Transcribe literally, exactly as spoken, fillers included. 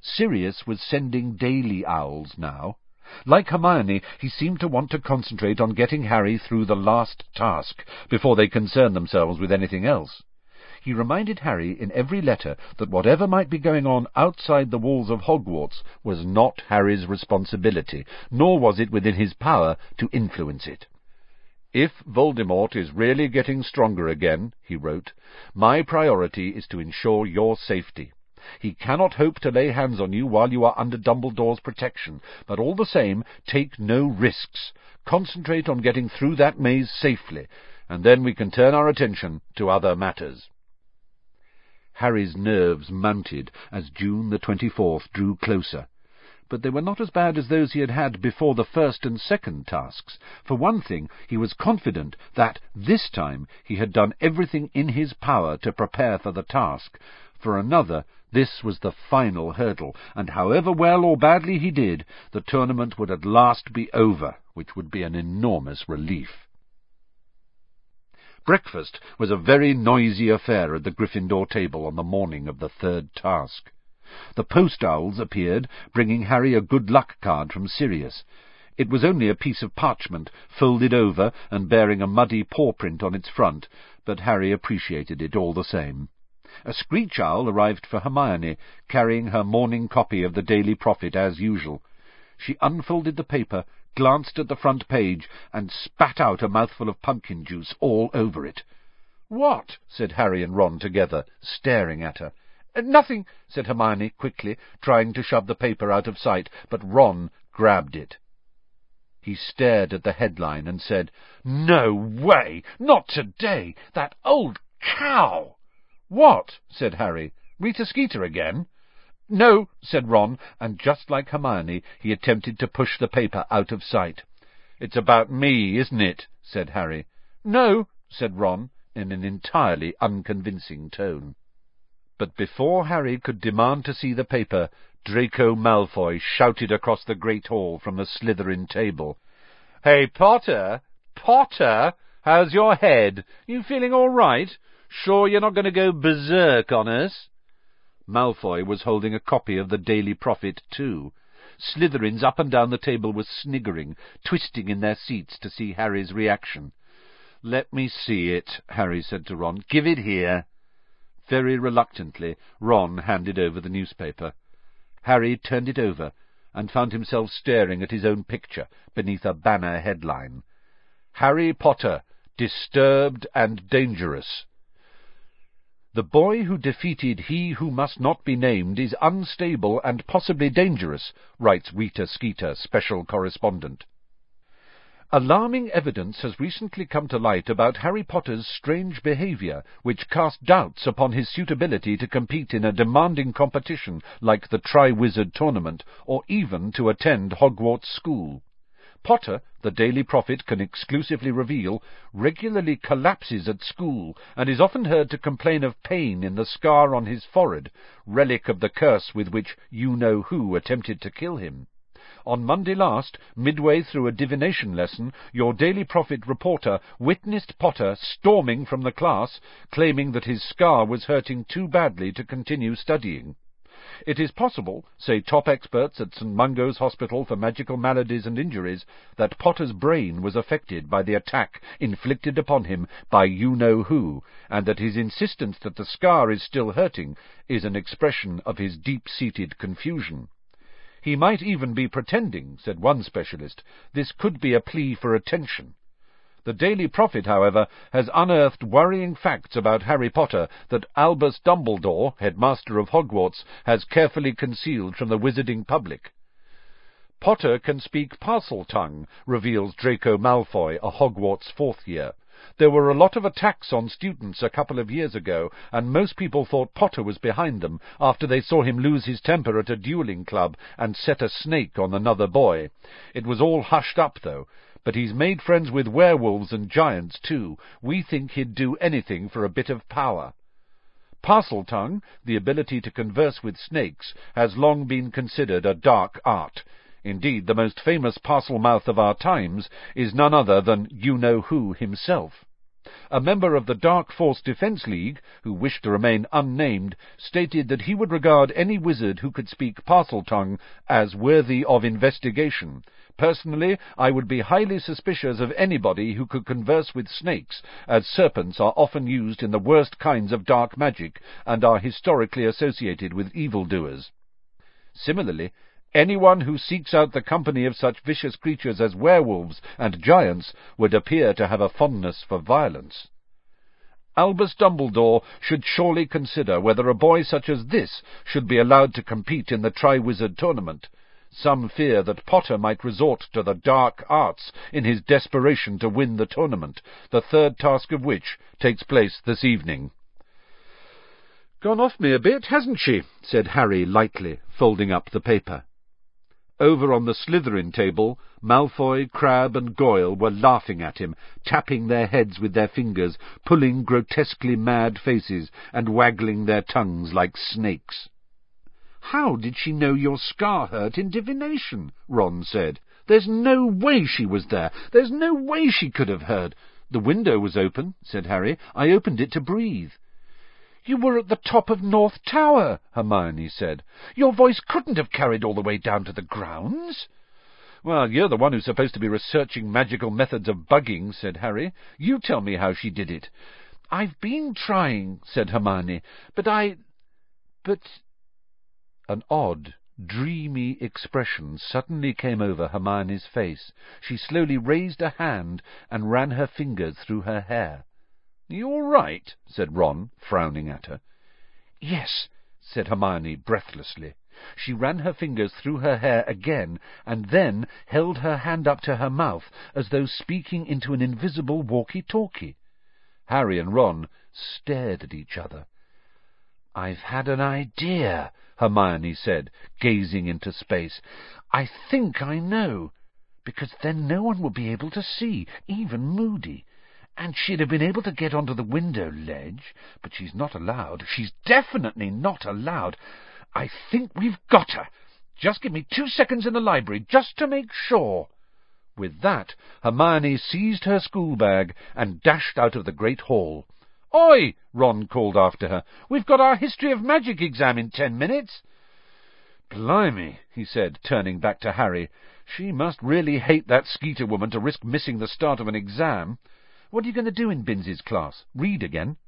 Sirius was sending daily owls now. Like Hermione, he seemed to want to concentrate on getting Harry through the last task before they concerned themselves with anything else. He reminded Harry in every letter that whatever might be going on outside the walls of Hogwarts was not Harry's responsibility, nor was it within his power to influence it. "If Voldemort is really getting stronger again," he wrote, "my priority is to ensure your safety. He cannot hope to lay hands on you while you are under Dumbledore's protection, but all the same, take no risks. Concentrate on getting through that maze safely, and then we can turn our attention to other matters." Harry's nerves mounted as June the twenty-fourth drew closer, but they were not as bad as those he had had before the first and second tasks. For one thing, he was confident that, this time, he had done everything in his power to prepare for the task. For another, this was the final hurdle, and however well or badly he did, the tournament would at last be over, which would be an enormous relief. Breakfast was a very noisy affair at the Gryffindor table on the morning of the third task. The post-owls appeared, bringing Harry a good luck card from Sirius. It was only a piece of parchment, folded over and bearing a muddy paw-print on its front, but Harry appreciated it all the same. A screech owl arrived for Hermione, carrying her morning copy of the Daily Prophet as usual. She unfolded the paper, glanced at the front page, and spat out a mouthful of pumpkin juice all over it. "What?" said Harry and Ron together, staring at her. "Nothing," said Hermione quickly, trying to shove the paper out of sight, but Ron grabbed it. He stared at the headline and said, "No way! Not today! That old cow!" "What?" said Harry. "Rita Skeeter again?" "No," said Ron, and just like Hermione, he attempted to push the paper out of sight. "It's about me, isn't it?" said Harry. "No," said Ron, in an entirely unconvincing tone. But before Harry could demand to see the paper, Draco Malfoy shouted across the Great Hall from the Slytherin table, "Hey, Potter! Potter! How's your head? You feeling all right? Sure you're not going to go berserk on us?" Malfoy was holding a copy of the Daily Prophet, too. Slytherins up and down the table were sniggering, twisting in their seats to see Harry's reaction. "Let me see it," Harry said to Ron. "Give it here." Very reluctantly, Ron handed over the newspaper. Harry turned it over and found himself staring at his own picture beneath a banner headline, "Harry Potter, Disturbed and Dangerous." "The boy who defeated he who must not be named is unstable and possibly dangerous," writes Rita Skeeter, special correspondent. Alarming evidence has recently come to light about Harry Potter's strange behaviour, which cast doubts upon his suitability to compete in a demanding competition like the Triwizard Tournament, or even to attend Hogwarts School. Potter, the Daily Prophet can exclusively reveal, regularly collapses at school, and is often heard to complain of pain in the scar on his forehead, relic of the curse with which you-know-who attempted to kill him. On Monday last, midway through a divination lesson, your Daily Prophet reporter witnessed Potter storming from the class, claiming that his scar was hurting too badly to continue studying. It is possible, say top experts at Saint Mungo's Hospital for Magical Maladies and Injuries, that Potter's brain was affected by the attack inflicted upon him by you-know-who, and that his insistence that the scar is still hurting is an expression of his deep-seated confusion. He might even be pretending, said one specialist. This could be a plea for attention. The Daily Prophet, however, has unearthed worrying facts about Harry Potter that Albus Dumbledore, headmaster of Hogwarts, has carefully concealed from the wizarding public. Potter can speak Parseltongue, reveals Draco Malfoy, a Hogwarts fourth year. There were a lot of attacks on students a couple of years ago, and most people thought Potter was behind them after they saw him lose his temper at a dueling club and set a snake on another boy. It was all hushed up, though. But he's made friends with werewolves and giants, too. We think he'd do anything for a bit of power. Parseltongue, the ability to converse with snakes, has long been considered a dark art. Indeed, the most famous Parselmouth of our times is none other than you-know-who himself. A member of the Dark Force Defense League, who wished to remain unnamed, stated that he would regard any wizard who could speak Parseltongue as worthy of investigation. Personally, I would be highly suspicious of anybody who could converse with snakes, as serpents are often used in the worst kinds of dark magic and are historically associated with evildoers. Similarly, anyone who seeks out the company of such vicious creatures as werewolves and giants would appear to have a fondness for violence. Albus Dumbledore should surely consider whether a boy such as this should be allowed to compete in the Triwizard Tournament. Some fear that Potter might resort to the dark arts in his desperation to win the tournament, the third task of which takes place this evening. "Gone off me a bit, hasn't she?" said Harry lightly, folding up the paper. Over on the Slytherin table, Malfoy, Crabbe, and Goyle were laughing at him, tapping their heads with their fingers, pulling grotesquely mad faces, and waggling their tongues like snakes. "How did she know your scar hurt in divination?" Ron said. "There's no way she was there. There's no way she could have heard." "The window was open," said Harry. "I opened it to breathe." "You were at the top of North Tower," Hermione said. "Your voice couldn't have carried all the way down to the grounds." "Well, you're the one who's supposed to be researching magical methods of bugging," said Harry. "You tell me how she did it." "I've been trying," said Hermione, "but I... but..." An odd, dreamy expression suddenly came over Hermione's face. She slowly raised a hand and ran her fingers through her hair. "You all right?" said Ron, frowning at her. "Yes," said Hermione breathlessly. She ran her fingers through her hair again, and then held her hand up to her mouth, as though speaking into an invisible walkie-talkie. Harry and Ron stared at each other. "I've had an idea," Hermione said, gazing into space. "I think I know, because then no one would be able to see, even Moody. And she'd have been able to get onto the window ledge, but she's not allowed. She's definitely not allowed. I think we've got her. Just give me two seconds in the library, just to make sure." With that, Hermione seized her schoolbag and dashed out of the great hall. "Oi!" Ron called after her. "We've got our History of Magic exam in ten minutes." "Blimey," he said, turning back to Harry. "She must really hate that Skeeter woman to risk missing the start of an exam. What are you going to do in Binns's class? Read again?"